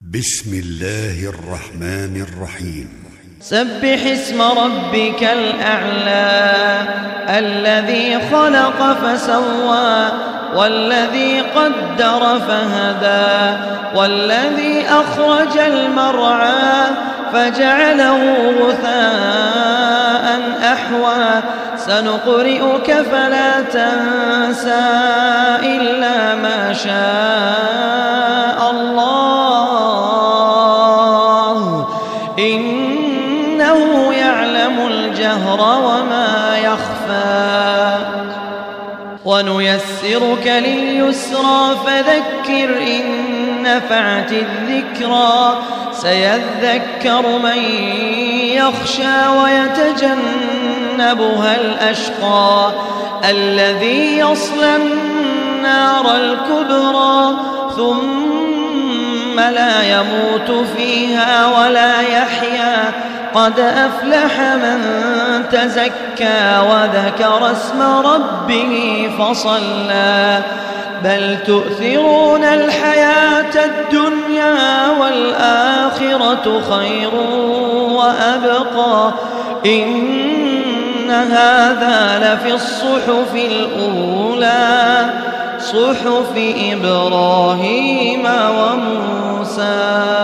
بسم الله الرحمن الرحيم. سبح اسم ربك الأعلى الذي خلق فسوى والذي قدر فهدى والذي أخرج المرعى فجعله غثاء أحوى سنقرئك فلا تنسى إلا ما شاء الله إنه يعلم الجهر وما يخفى ونيسرك لليسرى فذكر إن نفعت الذكرى سيذكر من يخشى ويتجنبها الأشقى الذي يصلى النار الكبرى ثم لا يموت فيها ولا يحيا قد أفلح من تزكى وذكر اسم ربه فصلى بل تؤثرون الحياة الدنيا والآخرة خير وأبقى إن هذا لفي الصحف الأولى صحف إبراهيم وموسى.